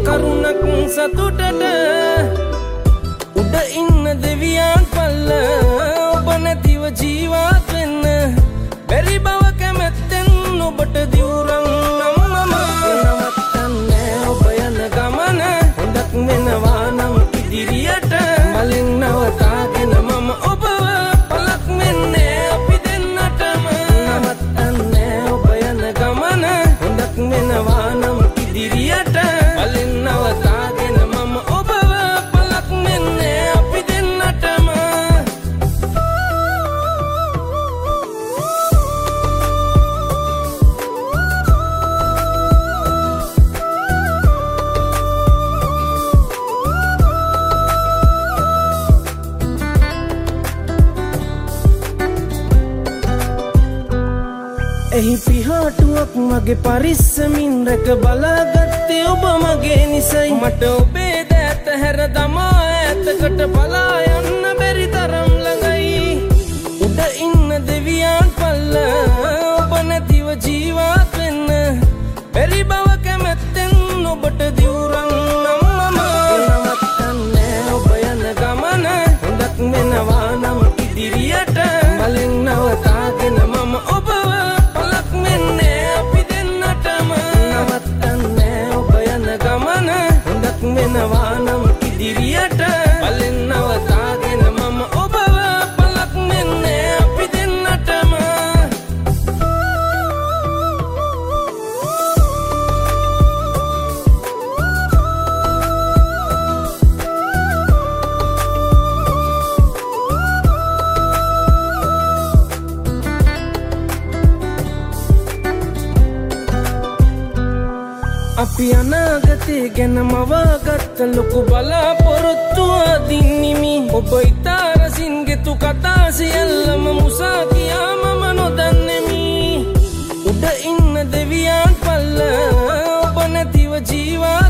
කරුණක් සතුටට උඩ ඉන්න දෙවියන් පල්ල ඔබ නැතිව ජීවත් වෙන්න බැරි බව කැමැත්තෙන් ඔබට දිවුරන් නම් නවත්තන්නේ ඔබ යන ගමන හොඳක් වෙනවා නම් ඉදිරියට මලින් නවතාගෙන මම ඔබව පලක් වෙන්නේ අපි දෙන්නටම නවත්තන්නේ ඔබ යන ගමන හොඳක් වෙනවා නම් ඉදිරියට මලින් නවතාගෙන මම ඔබව පලක් වෙන්නේ අපි දෙන්නටම එහි පිහාටුවක් මගේ පරිස්සමින් රැක බලාගත්තේ ඔබ මගේ නිසයි මට ඔබේ දෑත හැර දමා ඈතකට පලා යන්න බැරි තරම් ළඟයි උඩ ඉන්න දෙවියන් පල්ල ඔබ නැතිව ජීවත් වෙන්න බැරි බව කැමැත්තෙන් ඔබට දිවුරන් නම් මම නවත්තන්නේ ඔබ යන ගමන හොඳක් වෙනවා නම් ඉදිරියට මලින් නවතාගෙන මම ඔබව වෙනවා නම් ඉදිරියට බලෙන් නවතාගෙන මම ඔබව පලක් වෙන්නේ අපි දෙන්නටම අපි අනාගතේ ගැන මවාගත්ත ලොකු බලාපොරොත්තු අදින්නිමි ඔබ ඉතා රසින් ගෙතු කතා සියල්ලම මුසා කියා මම නොදන්නෙමි උඩ ඉන්න දෙවියන් පල්ල ඔබ නැතිව ජීවත්